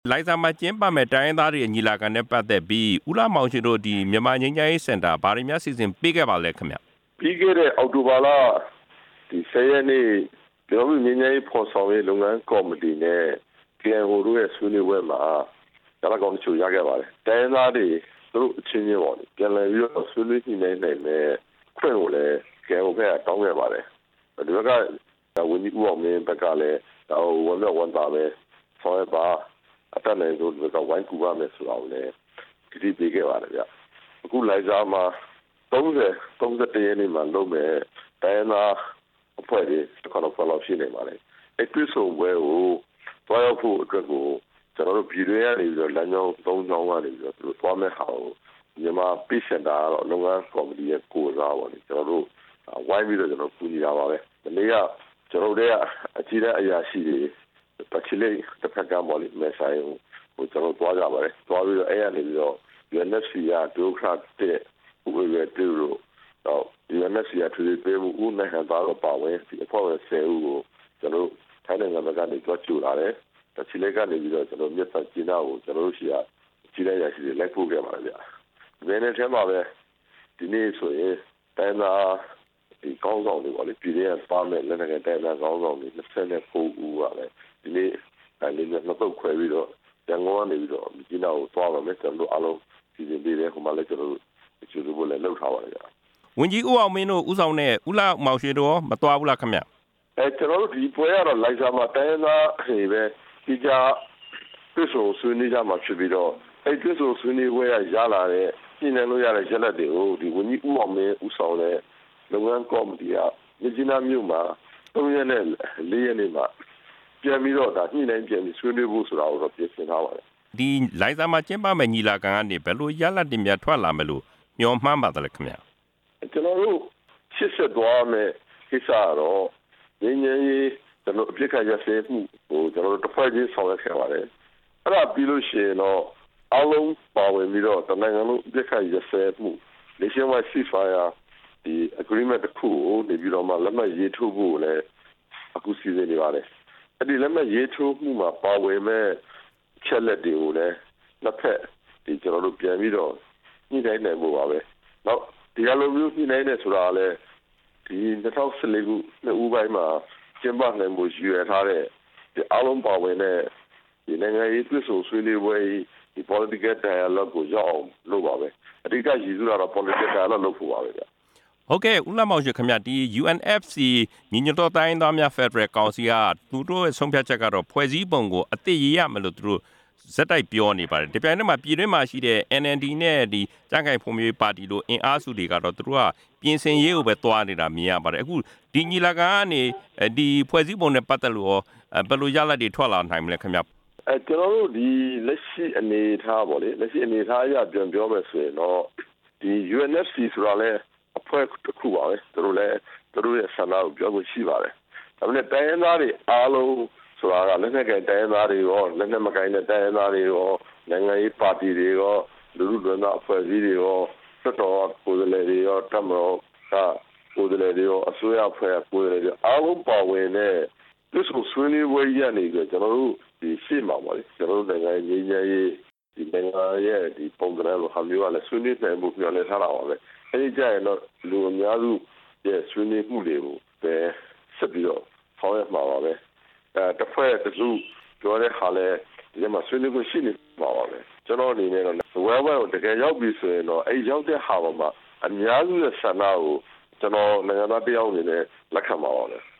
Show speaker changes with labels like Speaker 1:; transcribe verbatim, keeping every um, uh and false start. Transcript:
Speaker 1: လိုင်ဇာမှာကျင်းပမဲ့တိုင်းရင်းသားတွေညီလာခံနဲ့ပတ်သက်ပြီးဦးလှမောင်ရွှေတို့ဒီမြန်မာငြိမ်းချမ်းရေးစင်တာဘာတွေများစီစဉ်ပေးခဲ့ပါလဲခင်ဗျ
Speaker 2: ပြီးခဲ့တဲ့အောက်တိုဘာလဒီဆယ်ရက်နေ့ကျွန်တော်တို့ငြိမ်းချမ်းရေးဖော်ဆောင်ရေးလုပ်ငန်းကော်မတီနဲ့ K N O တို့ရဲ့ဆွေးနွေးပွဲမှာဒါလည်းကောင်းချိုရခဲ့ပါတယ်တိုင်းရင်းသားတွေသူတို့အချင်းချင်းပေါ့လေပြန်လည်ပြီးတော့ဆွေးနွေးညှိနှိုင်းနိုင်မယ်ခွင့်ကိုလည်း K N O ကတောင်းခဲ့ပါတယ်ဒီဘက်ကဝန်ကြီးဦးအောင်မင်းဘက်ကလည်းဟိုဝန်တော့ဝန်တာပဲဆောရပါအတက်လည်းတို့ကဝိုင်းကူပါမယ်ဆိုတော့လည်းဒီဒီပေးခဲ့ပါတယ်ဗျအခုလိုက်စားမှာသုံးဆယ် သုံးဆယ်တစ်ရက်နေ့မှာလုပ်မယ်တိုင်းနာအဖွဲ့တွေတစ်ခါတော့ follow ဖြစ်နေပါလေအဲ့ဒီဆိုပွဲကိုတွားရောက်ဖို့အတွက်ကိုကျွန်တော်တို့ပြည်တွင်းကနေပြီးတော့လမ်းကြောင်းသုံးကြောင်းကနေပြီးတော့သူတို့တွားမဲ့ဟာကိုမြန်မာပြည်စင်တာတော့လုပ်ငန်းကော်မတီရဲ့ကိုယ်စားပါလေကျွန်တော်တို့ဝိုင်းပြီးတော့ကျွန်တော်ပူညီရပါပဲဒီနေ့ကကျွန်တော်တို့ရဲ့အကြီးတဲ့အရာရှိတွေပတ်ချလေးတစ်ခါကမော်လီမဲဆိုင်ကိုကျွန်တော်တွားကြပါလေတွားပြီးတော့အဲ့ရနေပြီးတော့ U N F C ကဒုက္ခတဲ့ဥပဒေတူလို့တော့ U N F C ကသူတွေမှုဦးနိုင်ငံသားတော့ပါဝင်ဒီအဖွဲ့ဝင်ဆယ်ဦးကိုကျွန်တော်ထိုင်းနိုင်ငံဘက်ကနေကြွကြူလာတယ်တချီလေးကနေပြီးတော့ကျွန်တော်မြတ်သားကျင်းသားကိုကျွန်တော်တို့ရှိရကြီးတဲ့ရရှိတွေလိုက်ပို့ခဲ့ပါဗျာဒီနေ့ထဲမှာပဲဒီနေ့ဆိုရင်တိုင်းသာဒီကောင်းဆောင်တွေပေါ့လေပြည်ရဲ့ပါမယ်လည်းလည်းတိုင်းသာကောင်းဆောင်တွေ၂၉ဦးပါလေဒီနေ့အဲဒီနေ့နှစ်ပုတ်ခွဲပြီးတော့ရန်ကုန်ကနေပြီးတော့ကျင်းသားကိုသွားပါမယ်ကျွန်တော်တို့အားလုံးစီစဉ်ပေးတယ်ဟိုမှာလည်းကျွန်တော်တို့ကျူတူဖို့လည်းလှုပ်ထားပါလေဗျာ
Speaker 1: ဝန်ကြီးဦးအောင်မင်းတို့ဦးဆောင်တဲ့ဦးလှမောင်ရွှေတို့မသွားဘူးလားခင်ဗျ
Speaker 2: အဲကျွန်တော်တို့ဒီပွဲကတော့လိုက်စားမှာတိုင်းသားဟေပဲဒီကြပြဆိုဆွေးနွေးကြမှာဖြစ်ပြီးတော့အဲပြဆိုဆွေးနွေးပွဲရရလာတဲ့ပြည်နယ်လို့ရတဲ့ရက်လက်တွေကိုဒီဝန်ကြီးဦးအောင်မင်းဦးဆောင်တဲ့လုပ်ငန်းကော်မတီကမြကြီးနားမြို့မှာသုံးရက်နဲ့လေးရက်နေ့မှာပြန်ပြီးတော့ဒါညှိနှိုင်းပြန်ပြီးဆွေးနွေးဖို့ဆိုတာကိုတော့ပြင်ဆင်ထားပါတယ်
Speaker 1: ဒီလိုင်ဇာမှာကျင်းပမဲ့ညီလာခံကနေဘယ်လိုရလဒ်တွေများထွက်လာမယ်လို့မျှော်မှန်းပါတယ်ခင်ဗျ
Speaker 2: ကျွန်တော်တို့ရှစ်ဆက်သွားမယ်ကိစ္စတော့ငင်းငင်းရေးကျွန်တော်အပြစ်ခတ်ရစေမှုဟိုကျွန်တော်တို့တစ်ဖွဲ့ချင်းဆောင်ရွက်ခဲ့ပါတယ်အဲ့ဒါပြီးလို့ရှိရင်တော့အလုံးပါဝင်ပြီးတော့တနိုင်ငံလုံးအပြစ်ခတ်ရစေမှု Nationwide Ceasefire ဒီ agreement တစ်ခုကိုနေပြီးတော့မှလက်မှတ်ရေးထိုးဖို့လည်းအခုစီစဉ်နေပါတယ်အဲ့ဒီလက်မှတ်ရေးထိုးမှုမှာပါဝင်မဲ့ချက်လက်တွေကိုလည်းနှစ်ဖက်ဒီကျွန်တော်တို့ပြန်ပြီးတော့ညှိနှိုင်းနိုင်ဖို့ပါပဲနောက်ဒီလိုမျိုးညှိနှိုင်းနေဆိုတာလည်းဒီ၂၀၁၄ခုနှစ်ဦးပိုင်းမှာကျင်းပနိုင်မှုရည်ရွယ်ထားတဲ့ဒီအားလုံးပါဝင်တဲ့ဒီနိုင်ငံရေးပြည်ဆိုဆွေးနွေးပွဲဒီ political dialogue ကိုရောက်အောင်လုပ်ပါပဲအဓိကရည်စူးတာတော့ political dialogue လုပ်ဖို့ပါပဲဗျ
Speaker 1: ဟုတ်ကဲ့ဦးလှမောင်ရွှေခင်ဗျဒီ U N F C ညီညွတ်သောတိုင်းသားများ Federal Council ကသူတို့ရဲ့ဆုံးဖြတ်ချက်ကတော့ဖွဲ့စည်းပုံကိုအသစ်ရေးရမယ်လို့သူတို့ဇက်တိုက်ပြောနေပါတယ်ဒီပြိုင်တည်းမှာပြည်တွင်းမှာရှိတဲ့ N L D နဲ့ဒီကြံ့ခိုင်ဖွံ့ဖြိုးရေးပါတီတို့အင်အားစုတွေကတော့သူတို့ကပြင်ဆင်ရေးကိုပဲတွားနေတာမြင်ရပါတယ်အခုဒီညီလာခံကနေဒီဖွဲ့စည်းပုံနဲ့ပတ်သက်လို့ရောဘယ်လိုရလဒ်တွေထွက်လာနိုင်မလဲခင်ဗျ
Speaker 2: အဲကျွန်တော်တို့ဒီလက်ရှိအနေထားပေါ့လေလက်ရှိအနေထားအရပြန်ပြောမယ်ဆိုရင်တော့ဒီ U N F C ဆိုတာလဲအဖွဲ့တစ်ခုပါပဲသူတို့လည်းသူတို့ရဲ့ဆန္ဒကိုပြောလို့ရှိပါတယ်ဒါပေမဲ့တိုင်းရင်းသားတွေအားလုံးဆိုတာကလက်နက်ကင်တိုင်းရင်းသားတွေရောလက်နက်မကင်တဲ့တိုင်းရင်းသားတွေရောနိုင်ငံရေးပါတီတွေရောလူလူလွန်သားအဖွဲ့အစည်းတွေရောစက်တော်ကိုယ်စားလှယ်တွေရောတပ်မတော်ကကိုယ်စားလှယ်တွေရောအစိုးရအဖွဲ့ကိုယ်စားလှယ်တွေအားလုံးပါဝင်တဲ့ဒီဆိုဆွေးနွေးပွဲရနေကြကျွန်တော်တို့ဒီရှေ့မှာပါလေကျွန်တော်တို့နိုင်ငံရေးငြိမ်းချမ်းရေးဒီနိုင်ငံရဲ့ဒီပုံစံလိုဟာမျိုးကလည်းဆွေးနွေးနိုင်မှုပြောလဲထားတာပါပဲအဲဒီကြရင်တော့လူအများစုရဲ့ဆွေးနွေးမှုတွေကိုပဲဆက်ပြီးတော့ဖောင်းရမှာပါပဲအဲတစ်ဖက်တစ်စုပြောတဲ့ဟာလဲဒီမှာဆွေးနွေးမှုရှိနေပါပါပဲကျွန်တော်အနေနဲ့တော့ဝဲဝဲကိုတကယ်ရောက်ပြီဆိုရင်တော့အဲရောက်တဲ့ဟာပေါ်မှာအများစုရဲ့ဆန္ဒကိုကျွန်တော်နိုင်ငံသားတယောက်အနေနဲ့လက်ခံပါပါမယ်